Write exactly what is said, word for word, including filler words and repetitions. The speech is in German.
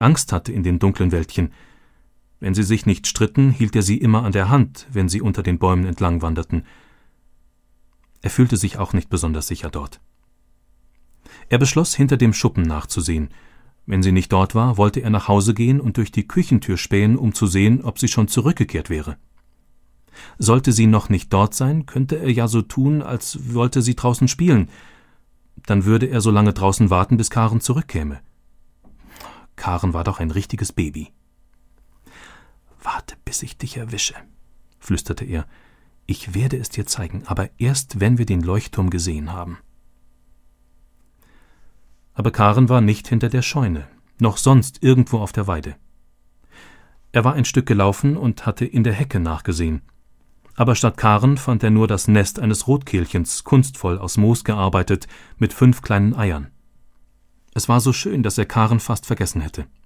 Angst hatte in dem dunklen Wäldchen. Wenn sie sich nicht stritten, hielt er sie immer an der Hand, wenn sie unter den Bäumen entlang wanderten. Er fühlte sich auch nicht besonders sicher dort. Er beschloss, hinter dem Schuppen nachzusehen. Wenn sie nicht dort war, wollte er nach Hause gehen und durch die Küchentür spähen, um zu sehen, ob sie schon zurückgekehrt wäre. Sollte sie noch nicht dort sein, könnte er ja so tun, als wollte sie draußen spielen. Dann würde er so lange draußen warten, bis Karen zurückkäme. Karen war doch ein richtiges Baby. »Warte, bis ich dich erwische«, flüsterte er. »Ich werde es dir zeigen, aber erst, wenn wir den Leuchtturm gesehen haben.« Aber Karen war nicht hinter der Scheune, noch sonst irgendwo auf der Weide. Er war ein Stück gelaufen und hatte in der Hecke nachgesehen. Aber statt Karen fand er nur das Nest eines Rotkehlchens, kunstvoll aus Moos gearbeitet, mit fünf kleinen Eiern. Es war so schön, dass er Karen fast vergessen hätte.